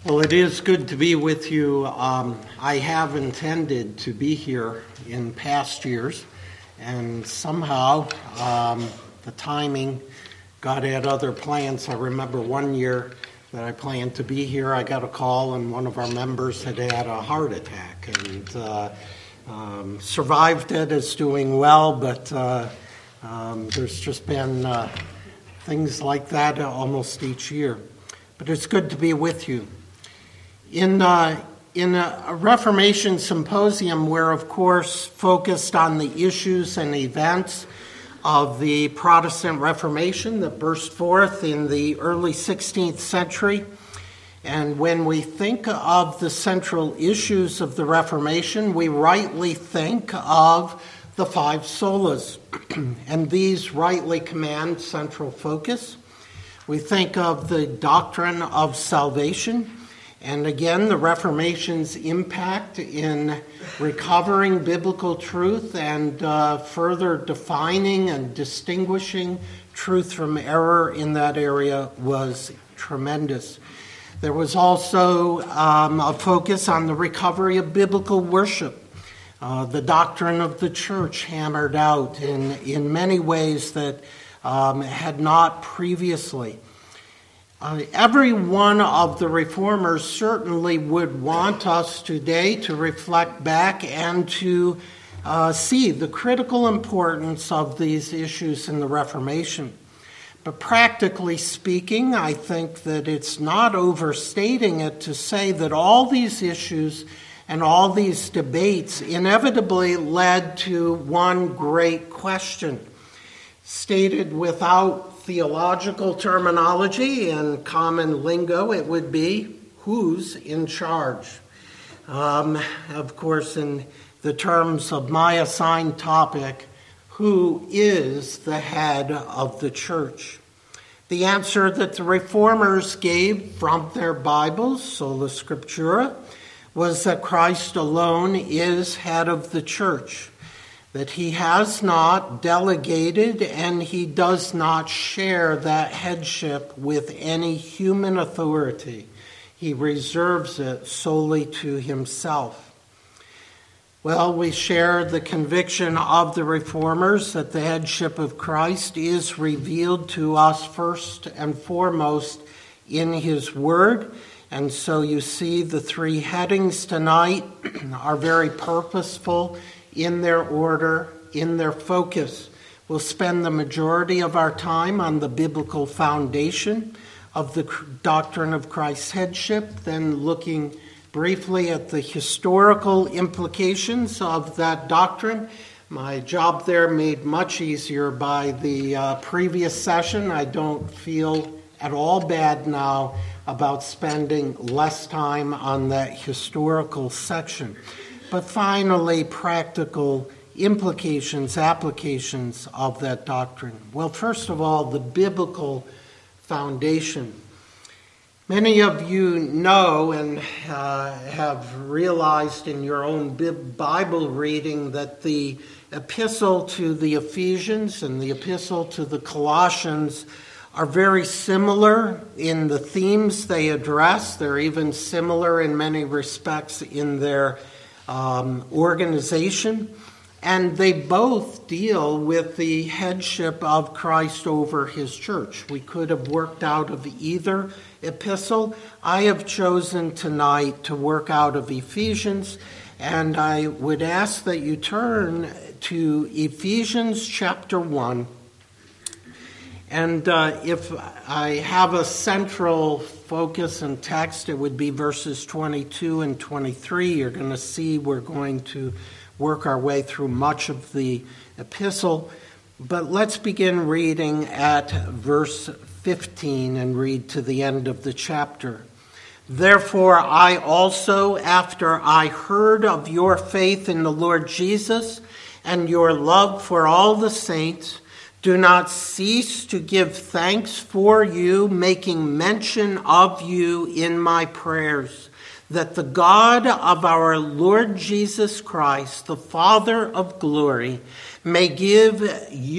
Well, it is good to be with you. I have intended to be here in past years, and somehow the timing got at other plans. I remember one year that I planned to be here, I got a call, and one of our members had a heart attack, and survived it, is doing well, but there's just been things like that almost each year. But it's good to be with you. In a Reformation symposium, we're of course focused on the issues and events of the Protestant Reformation that burst forth in the early 16th century. And when we think of the central issues of the Reformation, we rightly think of the five solas, and these rightly command central focus. We think of the doctrine of salvation, and again, the Reformation's impact in recovering biblical truth and further defining and distinguishing truth from error in that area was tremendous. There was also a focus on the recovery of biblical worship. The doctrine of the church hammered out in many ways that had not previously. Every one of the reformers certainly would want us today to reflect back and to see the critical importance of these issues in the Reformation. But practically speaking, I think that it's not overstating it to say that all these issues and all these debates inevitably led to one great question. Stated without theological terminology and common lingo, it would be, who's in charge? Of course, in the terms of my assigned topic, who is the head of the church? The answer that the Reformers gave from their Bibles, Sola Scriptura, was that Christ alone is head of the church, that he has not delegated and he does not share that headship with any human authority. He reserves it solely to himself. Well, we share the conviction of the Reformers that the headship of Christ is revealed to us first and foremost in his word. And so you see the three headings tonight are very purposeful in their order, in their focus. We'll spend the majority of our time on the biblical foundation of the doctrine of Christ's headship, then looking briefly at the historical implications of that doctrine. My job there made much easier by the previous session. I don't feel at all bad now about spending less time on that historical section. But finally, practical implications, applications of that doctrine. Well, first of all, the biblical foundation. Many of you know and have realized in your own Bible reading that the epistle to the Ephesians and the epistle to the Colossians are very similar in the themes they address. They're even similar in many respects in their organization, and they both deal with the headship of Christ over his church. We could have worked out of either epistle. I have chosen tonight to work out of Ephesians, and I would ask that you turn to Ephesians chapter 1. And if I have a central focus and text, it would be verses 22 and 23. You're going to see we're going to work our way through much of the epistle. But let's begin reading at verse 15 and read to the end of the chapter. Therefore, I also, after I heard of your faith in the Lord Jesus and your love for all the saints, do not cease to give thanks for you, making mention of you in my prayers, that the God of our Lord Jesus Christ, the Father of glory, may give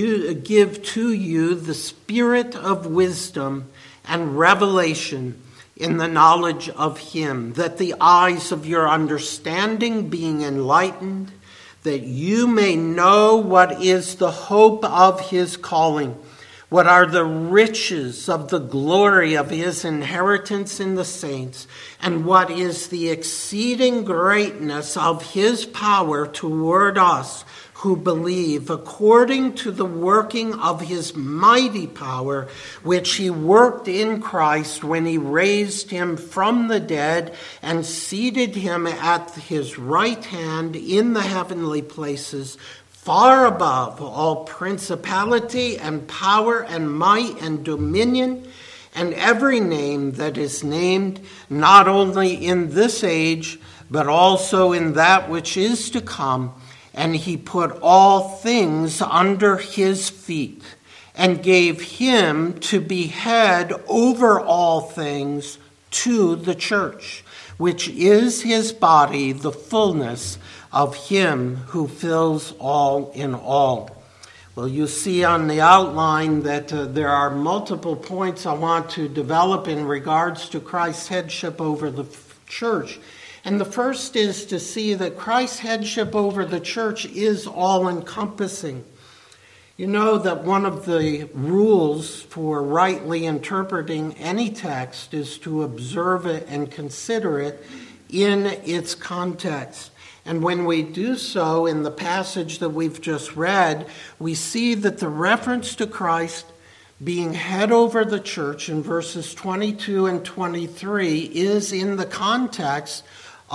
to you the spirit of wisdom and revelation in the knowledge of him, that the eyes of your understanding being enlightened, that you may know what is the hope of his calling, what are the riches of the glory of his inheritance in the saints, and what is the exceeding greatness of his power toward us who believe, according to the working of his mighty power, which he worked in Christ when he raised him from the dead and seated him at his right hand in the heavenly places, far above all principality and power and might and dominion, and every name that is named, not only in this age, but also in that which is to come. And he put all things under his feet, and gave him to be head over all things to the church, which is his body, the fullness of him who fills all in all. Well, you see on the outline that there are multiple points I want to develop in regards to Christ's headship over the church. And the first is to see that Christ's headship over the church is all-encompassing. You know that one of the rules for rightly interpreting any text is to observe it and consider it in its context. And when we do so in the passage that we've just read, we see that the reference to Christ being head over the church in verses 22 and 23 is in the context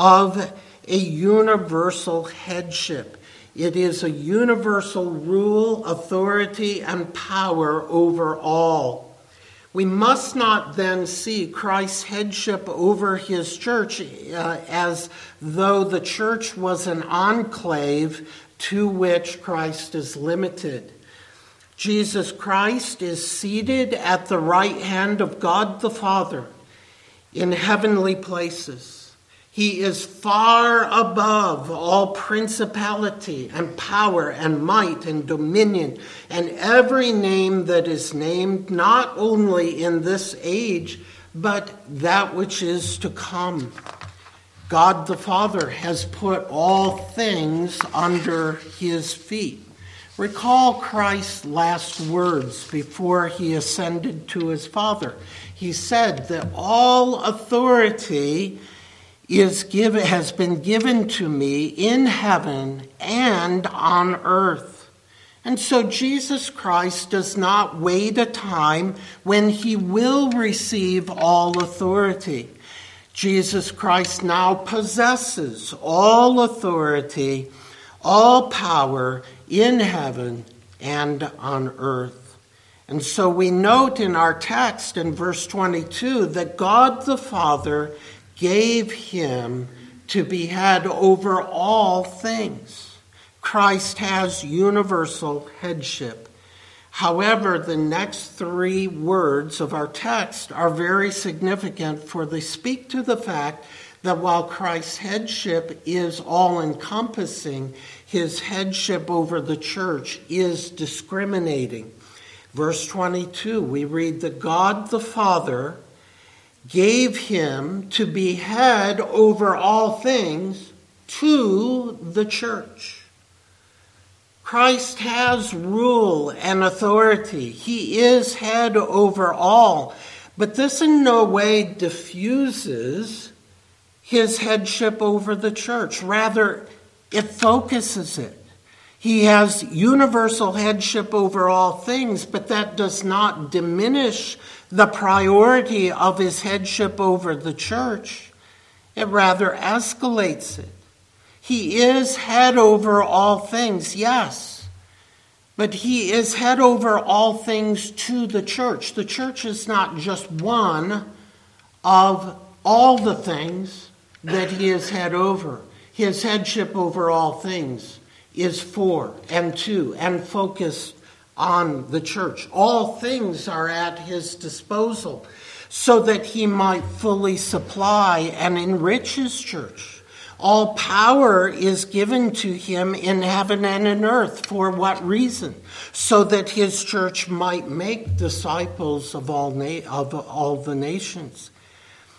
of a universal headship. It is a universal rule, authority, and power over all. We must not then see Christ's headship over his church as though the church was an enclave to which Christ is limited. Jesus Christ is seated at the right hand of God the Father in heavenly places. He is far above all principality and power and might and dominion and every name that is named, not only in this age, but that which is to come. God the Father has put all things under his feet. Recall Christ's last words before he ascended to his Father. He said that all authority has been given to me in heaven and on earth. And so Jesus Christ does not wait a time when he will receive all authority. Jesus Christ now possesses all authority, all power in heaven and on earth. And so we note in our text in verse 22 that God the Father gave him to be head over all things. Christ has universal headship. However, the next three words of our text are very significant, for they speak to the fact that while Christ's headship is all-encompassing, his headship over the church is discriminating. Verse 22, we read that God the Father gave him to be head over all things to the church. Christ has rule and authority. He is head over all. But this in no way diffuses his headship over the church. Rather, it focuses it. He has universal headship over all things, but that does not diminish the priority of his headship over the church. It rather escalates it. He is head over all things, yes, but he is head over all things to the church. The church is not just one of all the things that he is head over. His headship over all things is for and to and focused on the church. All things are at his disposal so that he might fully supply and enrich his church. All power is given to him in heaven and in earth. For what reason? So that his church might make disciples of all the nations.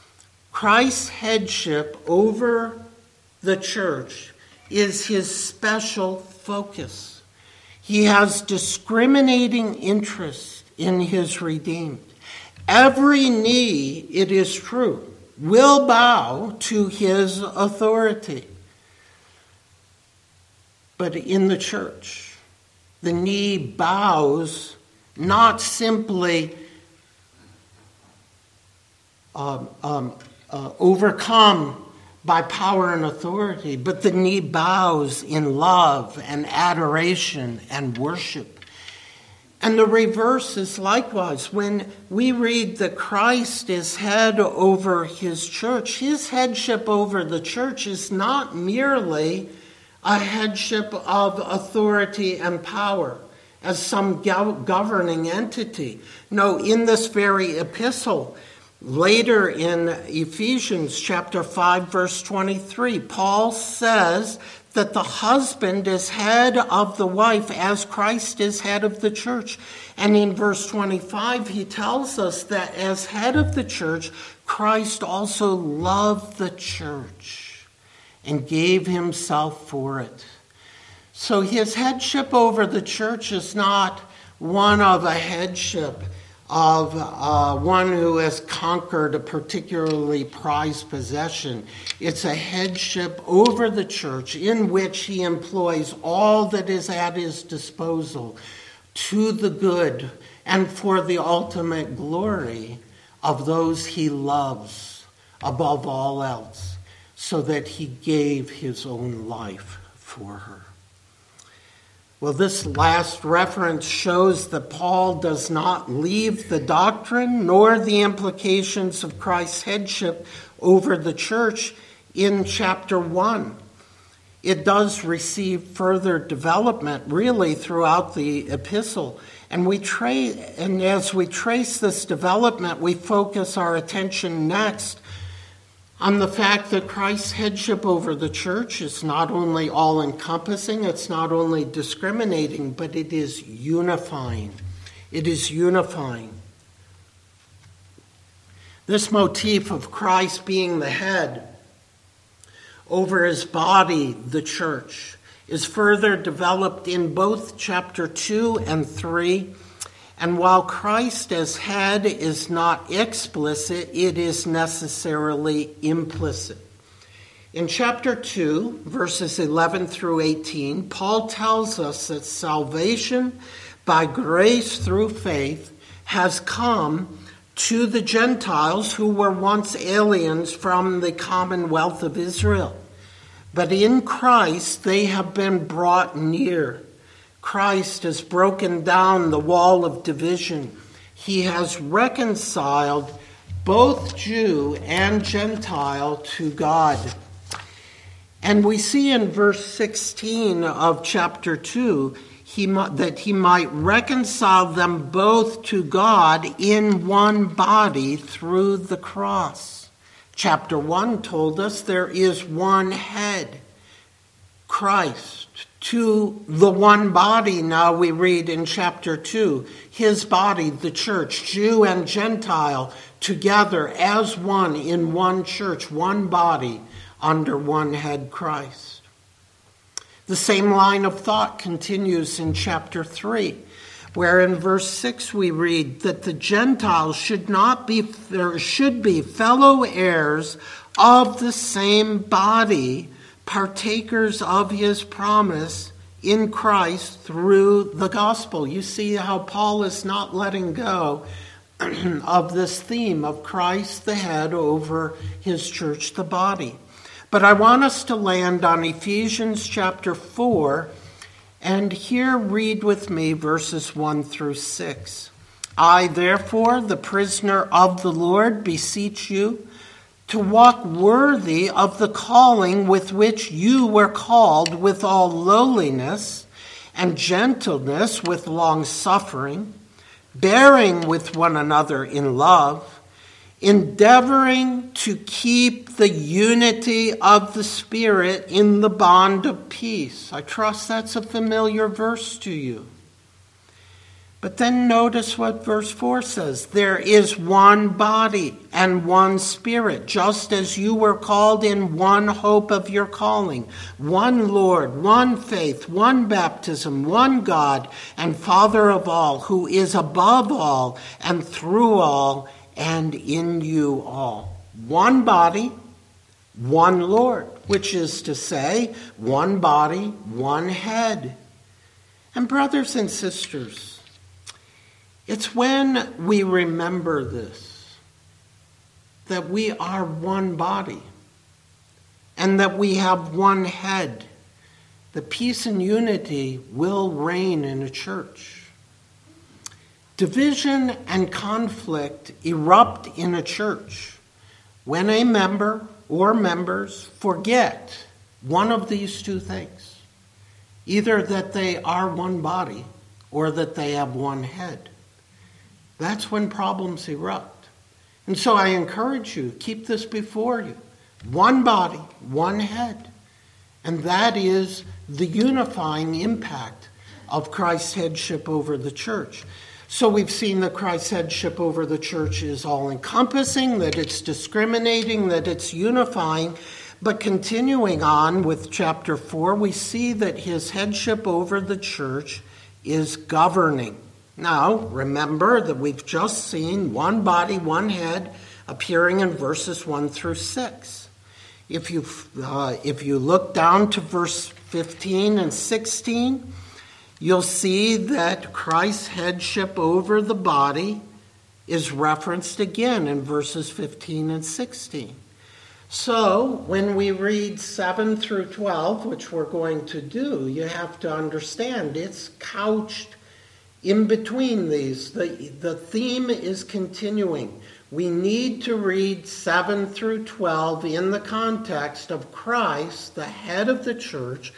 Christ's headship over the church is his special focus. He has discriminating interest in his redeemed. Every knee, it is true, will bow to his authority. But in the church, the knee bows not simply overcome by power and authority, but the knee bows in love and adoration and worship. And the reverse is likewise. When we read that Christ is head over his church, his headship over the church is not merely a headship of authority and power as some governing entity. No, in this very epistle, later in Ephesians chapter 5, verse 23, Paul says that the husband is head of the wife as Christ is head of the church. And in verse 25, he tells us that as head of the church, Christ also loved the church and gave himself for it. So his headship over the church is not one of a headship of one who has conquered a particularly prized possession. It's a headship over the church in which he employs all that is at his disposal to the good and for the ultimate glory of those he loves above all else, so that he gave his own life for her. Well, this last reference shows that Paul does not leave the doctrine nor the implications of Christ's headship over the church in chapter 1. It does receive further development really throughout the epistle. And as we trace this development, we focus our attention next on the fact that Christ's headship over the church is not only all-encompassing, it's not only discriminating, but it is unifying. It is unifying. This motif of Christ being the head over his body, the church, is further developed in both chapter 2 and 3. And while Christ as head is not explicit, it is necessarily implicit. In chapter 2, verses 11 through 18, Paul tells us that salvation by grace through faith has come to the Gentiles who were once aliens from the commonwealth of Israel. But in Christ they have been brought near. Christ has broken down the wall of division. He has reconciled both Jew and Gentile to God. And we see in verse 16 of chapter 2 that he might reconcile them both to God in one body through the cross. Chapter 1 told us there is one head, Christ. To the one body, now we read in chapter 2, his body, the church, Jew and Gentile, together as one in one church, one body, under one head, Christ. The same line of thought continues in chapter 3, where in verse 6 we read that the Gentiles should be fellow heirs of the same body, partakers of his promise in Christ through the gospel. You see how Paul is not letting go of this theme of Christ the head over his church, the body. But I want us to land on Ephesians chapter 4, and here read with me verses 1 through 6. I, therefore, the prisoner of the Lord, beseech you to walk worthy of the calling with which you were called, with all lowliness and gentleness, with long-suffering, bearing with one another in love, endeavoring to keep the unity of the Spirit in the bond of peace. I trust that's a familiar verse to you. But then notice what verse 4 says. There is one body and one Spirit, just as you were called in one hope of your calling. One Lord, one faith, one baptism, one God and Father of all, who is above all and through all and in you all. One body, one Lord, which is to say, one body, one head. And brothers and sisters, it's when we remember this, that we are one body and that we have one head, that peace and unity will reign in a church. Division and conflict erupt in a church when a member or members forget one of these two things, either that they are one body or that they have one head. That's when problems erupt. And so I encourage you, keep this before you. One body, one head. And that is the unifying impact of Christ's headship over the church. So we've seen that Christ's headship over the church is all-encompassing, that it's discriminating, that it's unifying. But continuing on with chapter 4, we see that his headship over the church is governing. Now, remember that we've just seen one body, one head appearing in verses 1 through 6. If you look down to verse 15 and 16, you'll see that Christ's headship over the body is referenced again in verses 15 and 16. So, when we read 7 through 12, which we're going to do, you have to understand it's couched in between these. The theme is continuing. We need to read 7 through 12 in the context of Christ, the head of the church,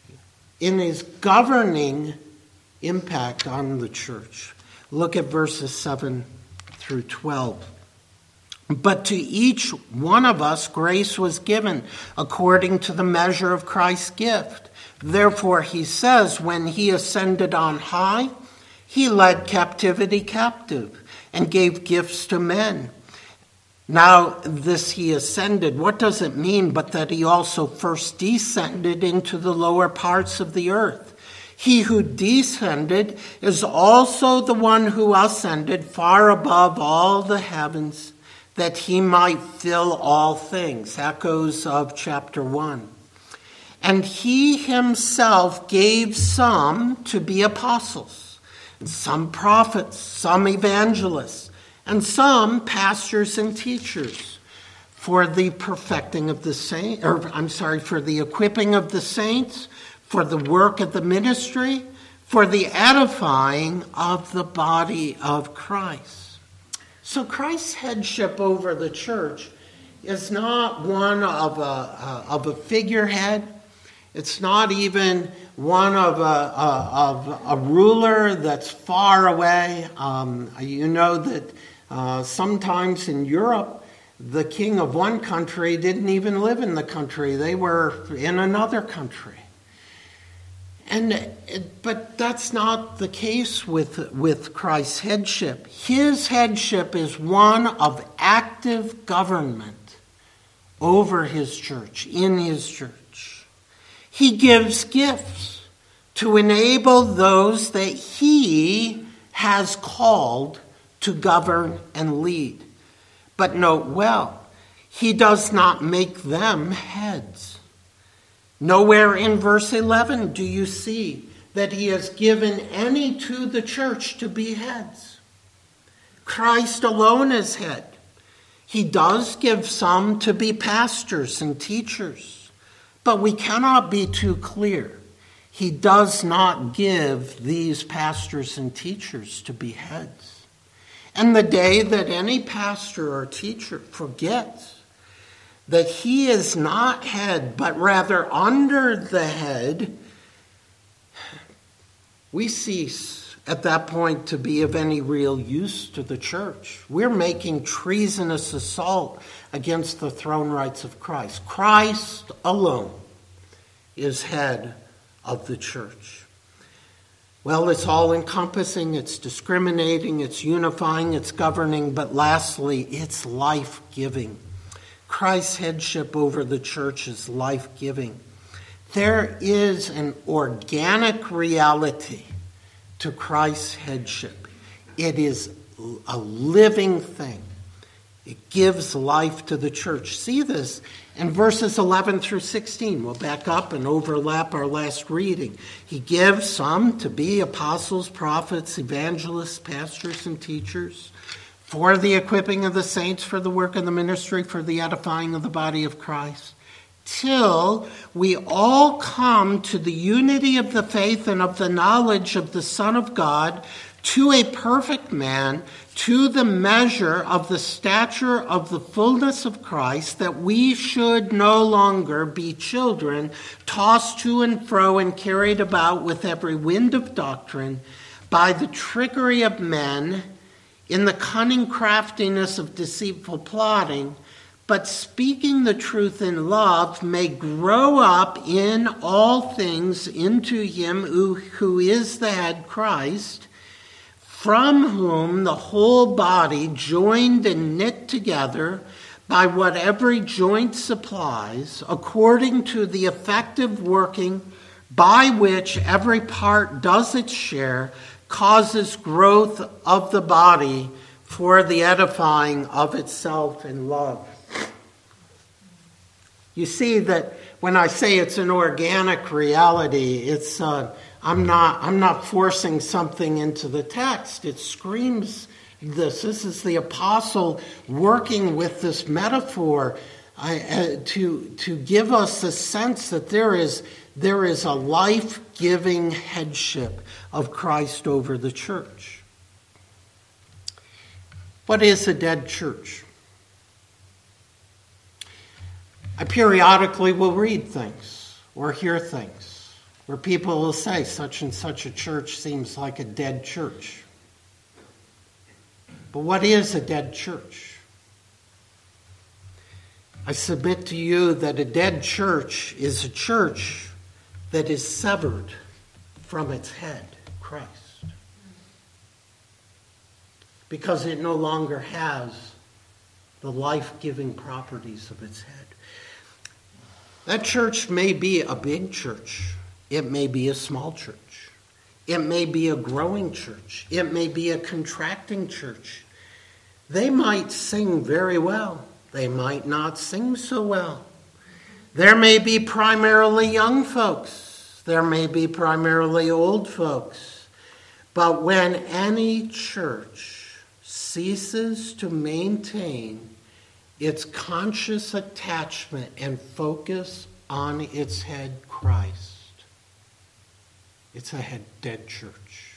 in his governing impact on the church. Look at verses 7 through 12. But to each one of us grace was given according to the measure of Christ's gift. Therefore, he says, when he ascended on high, he led captivity captive and gave gifts to men. Now this he ascended. What does it mean but that he also first descended into the lower parts of the earth? He who descended is also the one who ascended far above all the heavens, that he might fill all things. Echoes of chapter 1. And he himself gave some to be apostles, some prophets, some evangelists, and some pastors and teachers for the perfecting of the saints, for the equipping of the saints, for the work of the ministry, for the edifying of the body of Christ. So Christ's headship over the church is not one of a figurehead. It's not even one of a ruler that's far away. You know that sometimes in Europe, the king of one country didn't even live in the country. They were in another country. But that's not the case with Christ's headship. His headship is one of active government over his church, in his church. He gives gifts to enable those that he has called to govern and lead. But note well, he does not make them heads. Nowhere in verse 11 do you see that he has given any to the church to be heads. Christ alone is head. He does give some to be pastors and teachers, but we cannot be too clear. He does not give these pastors and teachers to be heads. And the day that any pastor or teacher forgets that he is not head, but rather under the head, we cease at that point to be of any real use to the church. We're making treasonous assault against the throne rights of Christ. Christ alone is head of the church. Well, it's all-encompassing, it's discriminating, it's unifying, it's governing, but lastly, it's life-giving. Christ's headship over the church is life-giving. There is an organic reality to Christ's headship. It is a living thing. It gives life to the church. See this in verses 11 through 16. We'll back up and overlap our last reading. He gives some to be apostles, prophets, evangelists, pastors, and teachers, for the equipping of the saints, for the work of the ministry, for the edifying of the body of Christ, till we all come to the unity of the faith and of the knowledge of the Son of God, to a perfect man, to the measure of the stature of the fullness of Christ, that we should no longer be children, tossed to and fro and carried about with every wind of doctrine, by the trickery of men, in the cunning craftiness of deceitful plotting, but speaking the truth in love, may grow up in all things into him who is the head, Christ, from whom the whole body, joined and knit together by what every joint supplies, according to the effective working by which every part does its share, causes growth of the body for the edifying of itself in love. You see that when I say it's an organic reality, it's I'm not forcing something into the text. It screams this. This is the apostle working with this metaphor to give us a sense that there is a life-giving headship of Christ over the church. What is a dead church? I periodically will read things or hear things where people will say such and such a church seems like a dead church. But what is a dead church? I submit to you that a dead church is a church that is severed from its head, Christ. Because it no longer has the life-giving properties of its head. That church may be a big church. It may be a small church. It may be a growing church. It may be a contracting church. They might sing very well. They might not sing so well. There may be primarily young folks. There may be primarily old folks. But when any church ceases to maintain its conscious attachment and focus on its head, Christ, it's a dead church.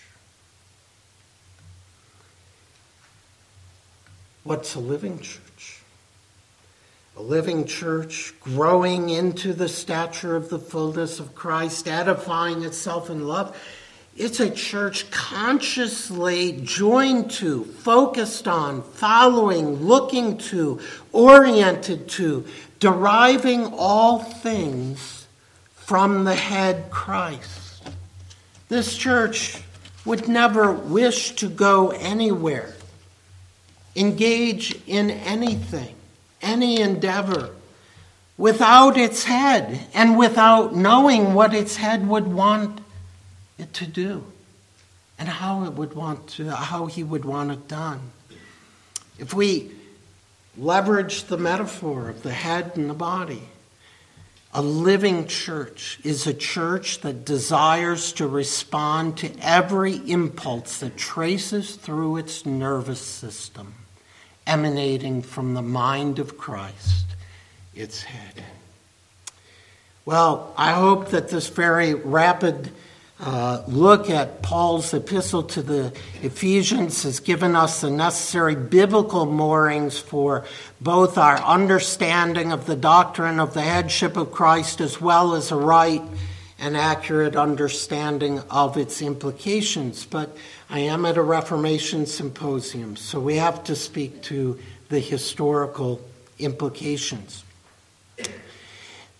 What's a living church? A living church growing into the stature of the fullness of Christ, edifying itself in love. It's a church consciously joined to, focused on, following, looking to, oriented to, deriving all things from the head Christ. This church would never wish to go anywhere, engage in anything, any endeavor, without its head and without knowing what its head would want it to do and how he would want it done. If we leverage the metaphor of the head and the body, a living church is a church that desires to respond to every impulse that traces through its nervous system, emanating from the mind of Christ, its head. Well, I hope that this very rapid look at Paul's epistle to the Ephesians has given us the necessary biblical moorings for both our understanding of the doctrine of the headship of Christ as well as a right and accurate understanding of its implications. But I am at a Reformation symposium, so we have to speak to the historical implications.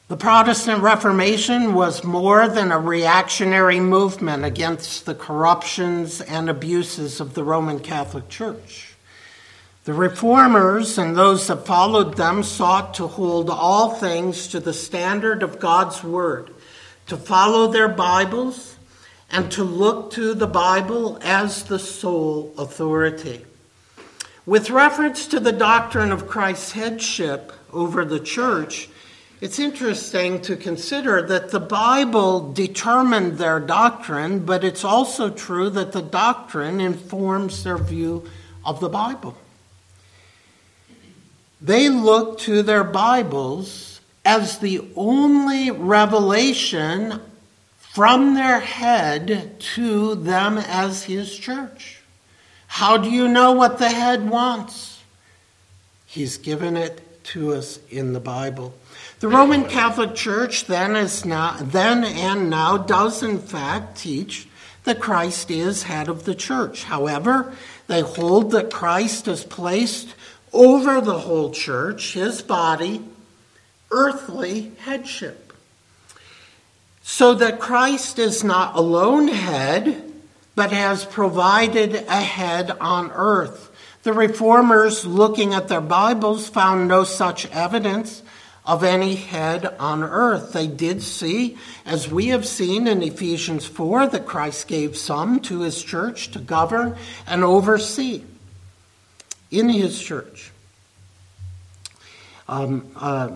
The Protestant Reformation was more than a reactionary movement against the corruptions and abuses of the Roman Catholic Church. The Reformers and those that followed them sought to hold all things to the standard of God's Word, to follow their Bibles, and to look to the Bible as the sole authority. With reference to the doctrine of Christ's headship over the church, it's interesting to consider that the Bible determined their doctrine, but it's also true that the doctrine informs their view of the Bible. They look to their Bibles as the only revelation from their head to them as his church. How do you know what the head wants? He's given it to us in the Bible. The Roman Catholic Church then and now does in fact teach that Christ is head of the church. However, they hold that Christ is placed over the whole church, his body, earthly headship. So that Christ is not alone head, but has provided a head on earth. The Reformers, looking at their Bibles, found no such evidence of any head on earth. They did see, as we have seen in Ephesians 4, that Christ gave some to his church to govern and oversee in his church. And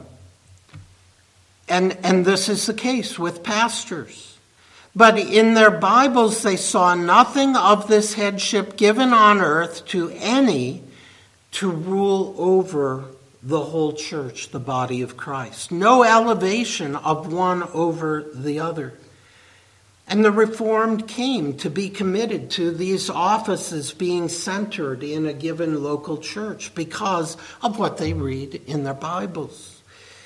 this is the case with pastors. But in their Bibles, they saw nothing of this headship given on earth to any to rule over the whole church, the body of Christ. No elevation of one over the other. And the Reformed came to be committed to these offices being centered in a given local church because of what they read in their Bibles.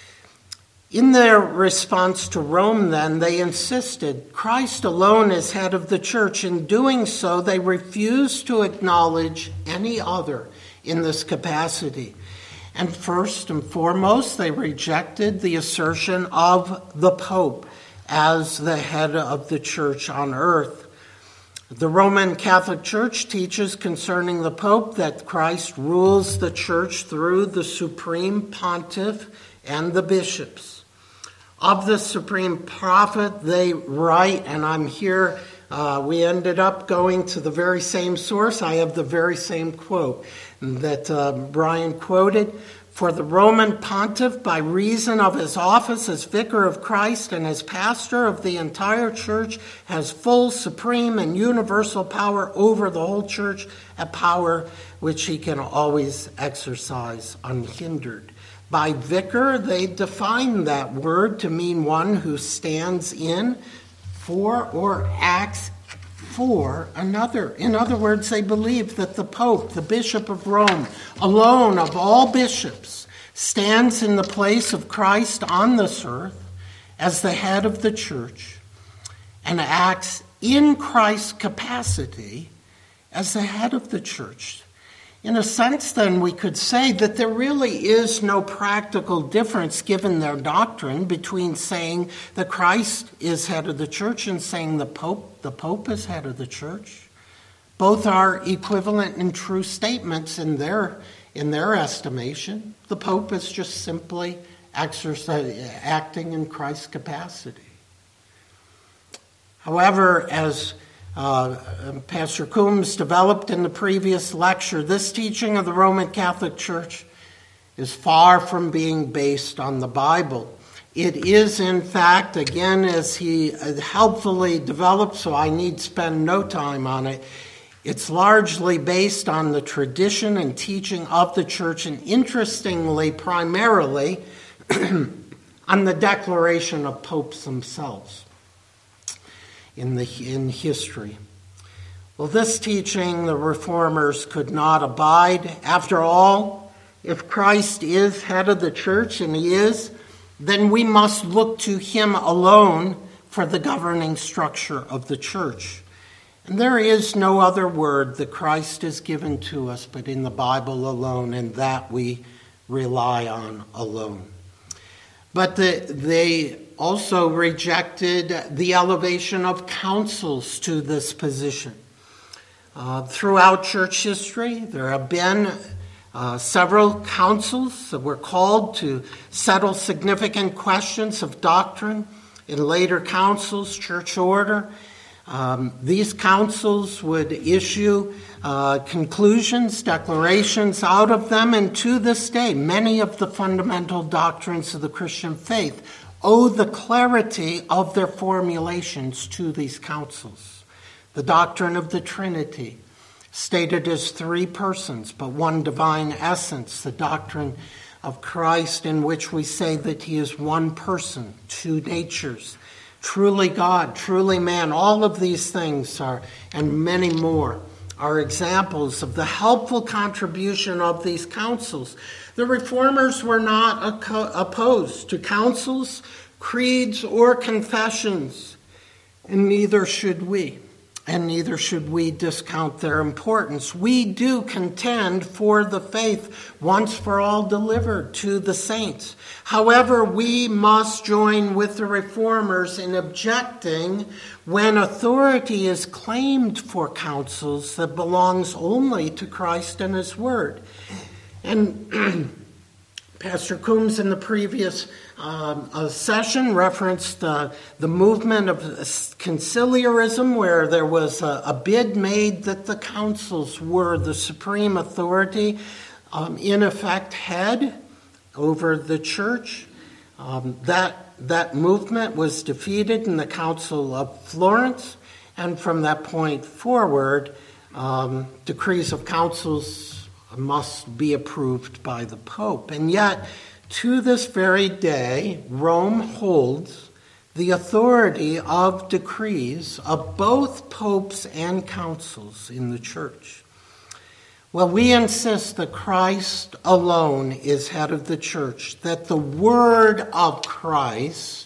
In their response to Rome, then, they insisted Christ alone is head of the church. In doing so, they refused to acknowledge any other in this capacity. And first and foremost, they rejected the assertion of the Pope as the head of the church on earth. The Roman Catholic Church teaches concerning the Pope that Christ rules the church through the supreme pontiff and the bishops. Of the supreme prophet, they write, and I'm here, we ended up going to the very same source. I have the very same quote that Brian quoted. For the Roman pontiff, by reason of his office as vicar of Christ and as pastor of the entire church, has full, supreme, and universal power over the whole church, a power which he can always exercise unhindered. By vicar, they define that word to mean one who stands in for or acts for another. In other words, they believe that the Pope, the Bishop of Rome, alone of all bishops, stands in the place of Christ on this earth as the head of the church and acts in Christ's capacity as the head of the church. In a sense, then, we could say that there really is no practical difference, given their doctrine, between saying that Christ is head of the church and saying the Pope is head of the church. Both are equivalent and true statements in their estimation. The Pope is just simply acting in Christ's capacity. However, as Pastor Coombs developed in the previous lecture, this teaching of the Roman Catholic Church is far from being based on the Bible. It is, in fact, again, as he helpfully developed, so I need spend no time on it, it's largely based on the tradition and teaching of the church, and interestingly, primarily, on the declaration of popes themselves in history. Well, this teaching the Reformers could not abide. After all, if Christ is head of the church, and he is, then we must look to him alone for the governing structure of the church. And there is no other word that Christ is given to us but in the Bible alone, and that we rely on alone. But they also rejected the elevation of councils to this position. Throughout church history, there have been several councils that were called to settle significant questions of doctrine. In later councils, church order, these councils would issue conclusions, declarations out of them, and to this day, many of the fundamental doctrines of the Christian faith owe the clarity of their formulations to these councils. The doctrine of the Trinity, stated as three persons but one divine essence. The doctrine of Christ, in which we say that he is one person, two natures, truly God, truly man. All of these things are, and many more, are examples of the helpful contribution of these councils. The Reformers were not opposed to councils, creeds, or confessions, and neither should we. And neither should we discount their importance. We do contend for the faith once for all delivered to the saints. However, we must join with the Reformers in objecting when authority is claimed for councils that belongs only to Christ and his word. And Pastor Coombs in the previous session referenced the movement of conciliarism, where there was a bid made that the councils were the supreme authority, in effect head over the church. That movement was defeated in the Council of Florence, and from that point forward, decrees of councils must be approved by the Pope. And yet, to this very day, Rome holds the authority of decrees of both popes and councils in the church. Well, we insist that Christ alone is head of the church, that the word of Christ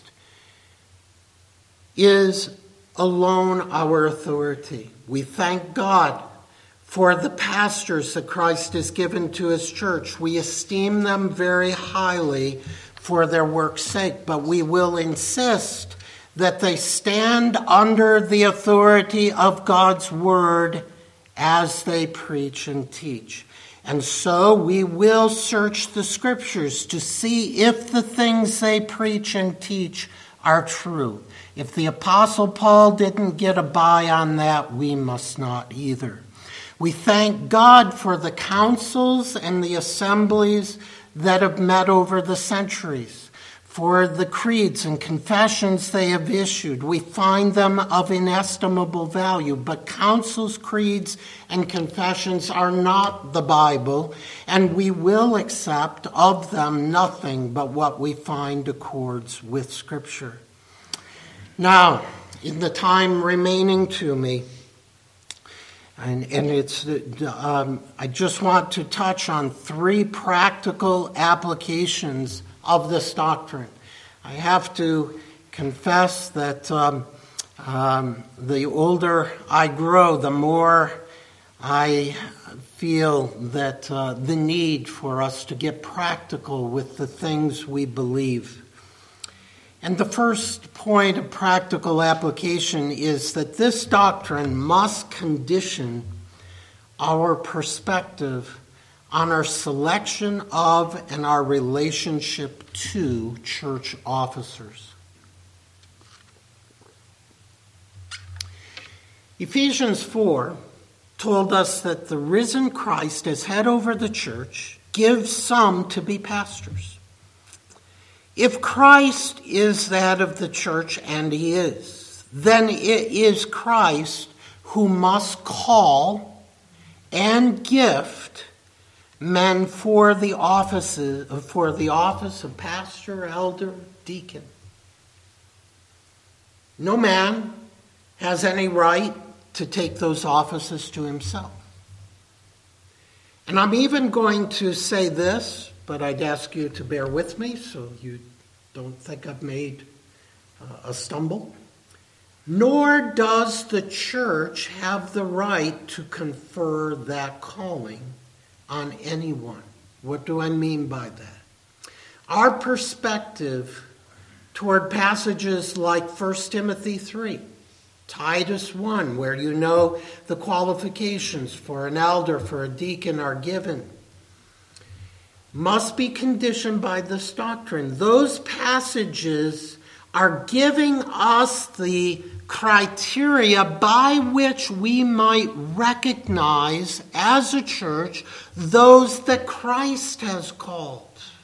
is alone our authority. We thank God for the pastors that Christ has given to his church. We esteem them very highly for their work's sake, but we will insist that they stand under the authority of God's word as they preach and teach. And so we will search the scriptures to see if the things they preach and teach are true. If the Apostle Paul didn't get a buy on that, we must not either. We thank God for the councils and the assemblies that have met over the centuries, for the creeds and confessions they have issued. We find them of inestimable value, but councils, creeds, and confessions are not the Bible, and we will accept of them nothing but what we find accords with Scripture. Now, in the time remaining to me, and I just want to touch on three practical applications of this doctrine. I have to confess that the older I grow, the more I feel that the need for us to get practical with the things we believe. And the first point of practical application is that this doctrine must condition our perspective on our selection of and our relationship to church officers. Ephesians 4 told us that the risen Christ, as head over the church, gives some to be pastors. If Christ is the head of the church, and he is, then it is Christ who must call and gift men for the office of pastor, elder, deacon. No man has any right to take those offices to himself. And I'm even going to say this, but I'd ask you to bear with me so you don't think I've made a stumble. Nor does the church have the right to confer that calling on anyone. What do I mean by that? our perspective toward passages like 1 Timothy 3, Titus 1, where you know the qualifications for an elder, for a deacon are given, must be conditioned by this doctrine. Those passages are giving us the criteria by which we might recognize as a church those that Christ has called.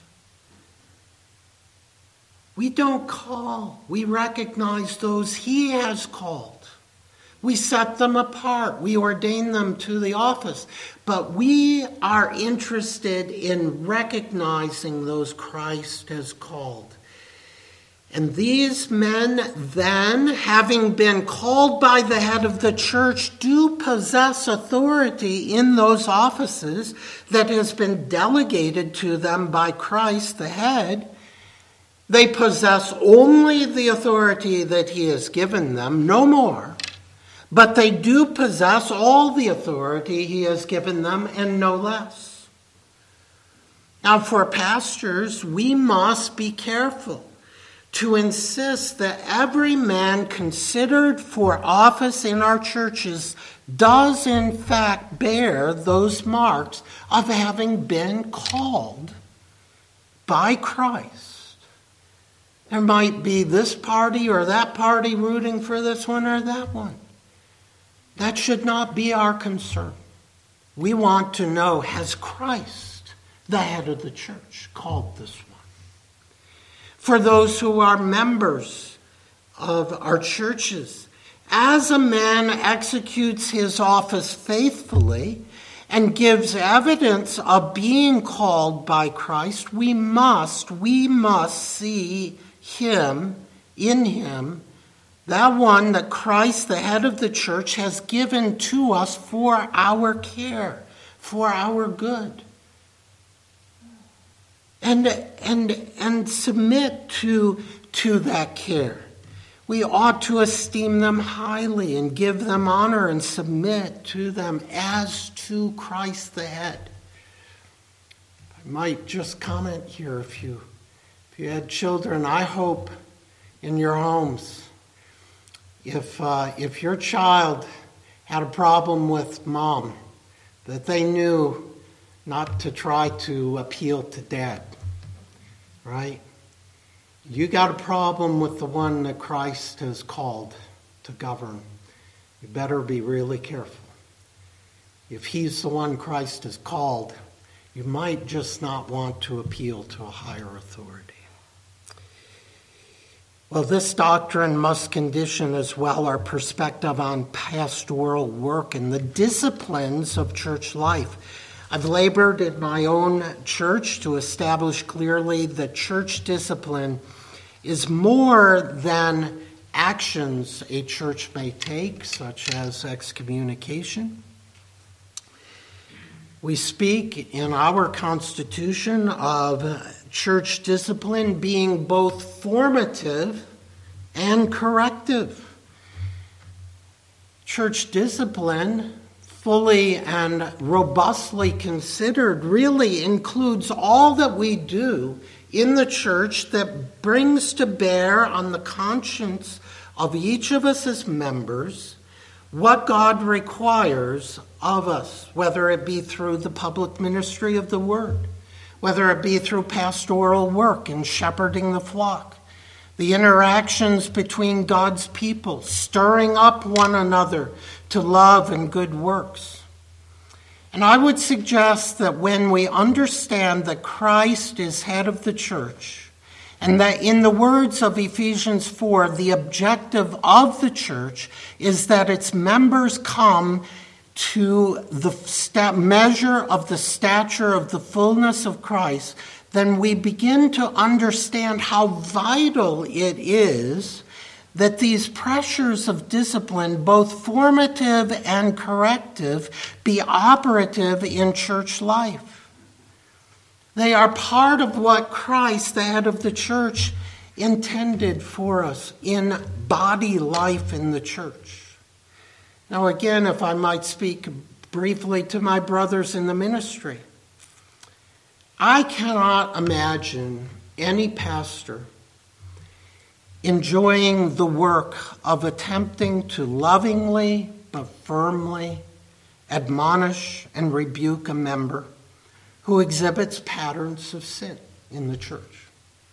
We don't call. We recognize those he has called. We set them apart. We ordain them to the office. But we are interested in recognizing those Christ has called. And these men then, having been called by the head of the church, do possess authority in those offices that has been delegated to them by Christ the head. They possess only the authority that he has given them, no more. But they do possess all the authority he has given them and no less. Now, for pastors, we must be careful to insist that every man considered for office in our churches does in fact bear those marks of having been called by Christ. There might be this party or that party rooting for this one or that one. That should not be our concern. We want to know, has Christ, the head of the church, called this one? For those who are members of our churches, as a man executes his office faithfully and gives evidence of being called by Christ, we must see him, in him, that one that Christ, the head of the church, has given to us for our care, for our good. And submit to that care. We ought to esteem them highly and give them honor and submit to them as to Christ the head. I might just comment here, if you had children, I hope in your homes, if your child had a problem with mom, that they knew not to try to appeal to dad, right? You got a problem with the one that Christ has called to govern. You better be really careful. If he's the one Christ has called, you might just not want to appeal to a higher authority. Well, this doctrine must condition as well our perspective on pastoral work and the disciplines of church life. I've labored in my own church to establish clearly that church discipline is more than actions a church may take, such as excommunication. We speak in our Constitution of church discipline being both formative and corrective. Church discipline, fully and robustly considered, really includes all that we do in the church that brings to bear on the conscience of each of us as members what God requires of us, whether it be through the public ministry of the Word, whether it be through pastoral work and shepherding the flock, the interactions between God's people, stirring up one another to love and good works. And I would suggest that when we understand that Christ is head of the church, and that in the words of Ephesians 4, the objective of the church is that its members come to the measure of the stature of the fullness of Christ, then we begin to understand how vital it is that these pressures of discipline, both formative and corrective, be operative in church life. They are part of what Christ, the head of the church, intended for us in body life in the church. Now again, if I might speak briefly to my brothers in the ministry, I cannot imagine any pastor enjoying the work of attempting to lovingly but firmly admonish and rebuke a member who exhibits patterns of sin in the church.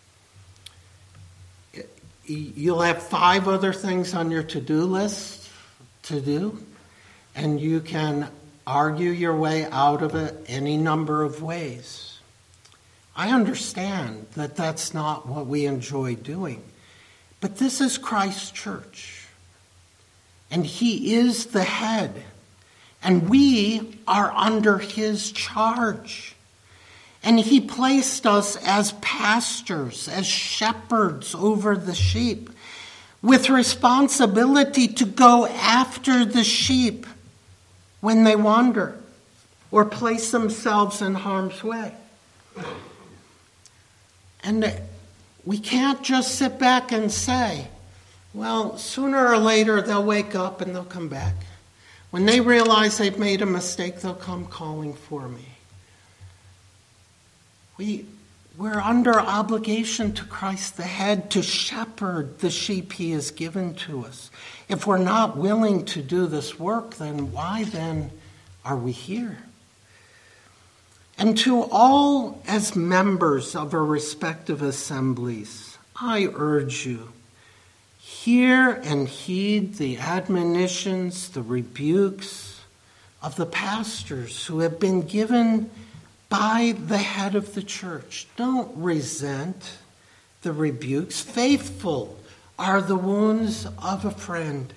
You'll have 5 other things on your to-do list to do, and you can argue your way out of it any number of ways. I understand that that's not what we enjoy doing, but this is Christ's church, and he is the head, and we are under his charge. And he placed us as pastors, as shepherds over the sheep, with responsibility to go after the sheep when they wander or place themselves in harm's way. And we can't just sit back and say, well, sooner or later they'll wake up and they'll come back. When they realize they've made a mistake, they'll come calling for me. We're under obligation to Christ the head to shepherd the sheep he has given to us. If we're not willing to do this work, then why then are we here? And to all as members of our respective assemblies, I urge you, hear and heed the admonitions, the rebukes of the pastors who have been given by the head of the church. Don't resent the rebukes. Faithful are the wounds of a friend.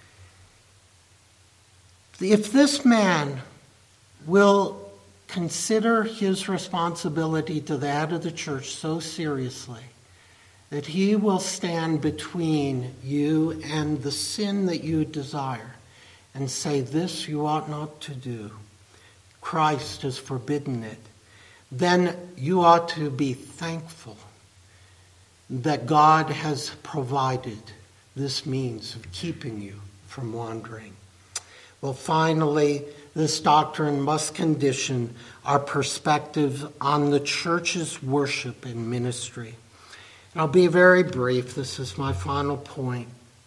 If this man will consider his responsibility to the head of the church so seriously that he will stand between you and the sin that you desire and say, this you ought not to do, Christ has forbidden it, then you ought to be thankful that God has provided this means of keeping you from wandering. Well, finally, this doctrine must condition our perspective on the church's worship and ministry. And I'll be very brief. This is my final point.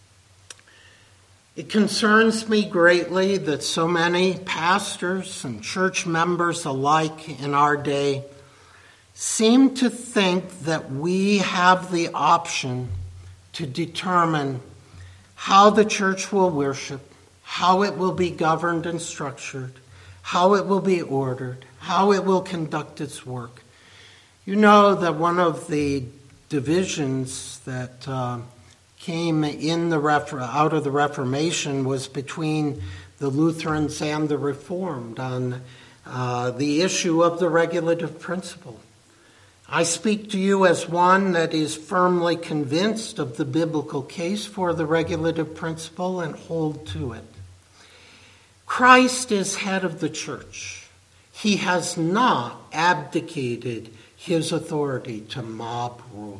It concerns me greatly that so many pastors and church members alike in our day seem to think that we have the option to determine how the church will worship, how it will be governed and structured, how it will be ordered, how it will conduct its work. You know that one of the divisions that came out of the Reformation was between the Lutherans and the Reformed on the issue of the regulative principle. I speak to you as one that is firmly convinced of the biblical case for the regulative principle and hold to it. Christ is head of the church. He has not abdicated his authority to mob rule.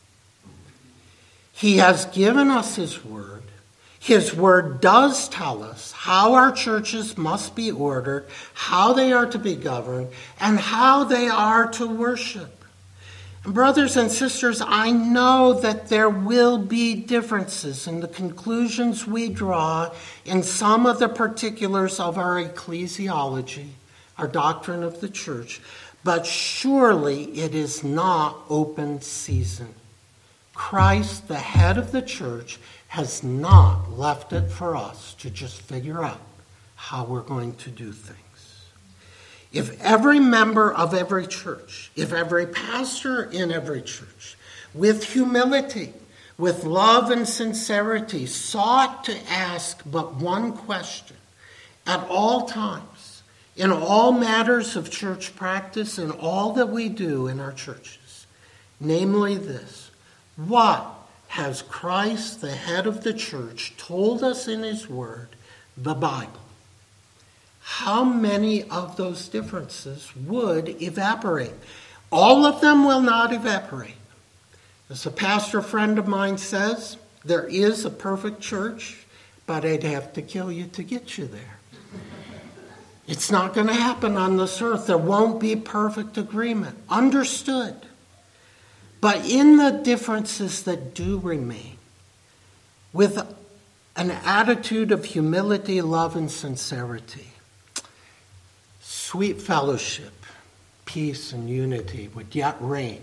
He has given us his word. His word does tell us how our churches must be ordered, how they are to be governed, and how they are to worship. And brothers and sisters, I know that there will be differences in the conclusions we draw in some of the particulars of our ecclesiology, our doctrine of the church, but surely it is not open season. Christ, the head of the church, has not left it for us to just figure out how we're going to do things. If every member of every church, if every pastor in every church, with humility, with love and sincerity, sought to ask but one question at all times, in all matters of church practice, in all that we do in our churches, namely this: what has Christ, the head of the church, told us in his word, the Bible? How many of those differences would evaporate? All of them will not evaporate. As a pastor friend of mine says, there is a perfect church, but I'd have to kill you to get you there. It's not going to happen on this earth. There won't be perfect agreement. Understood. But in the differences that do remain, with an attitude of humility, love, and sincerity, sweet fellowship, peace, and unity would yet reign,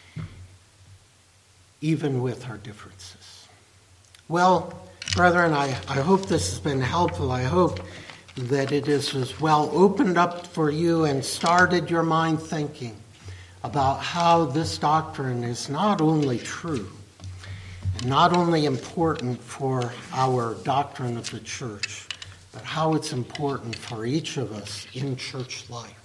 even with our differences. Well, brethren, I hope this has been helpful. I hope that it is as well opened up for you and started your mind thinking about how this doctrine is not only true, and not only important for our doctrine of the church, but how it's important for each of us in church life.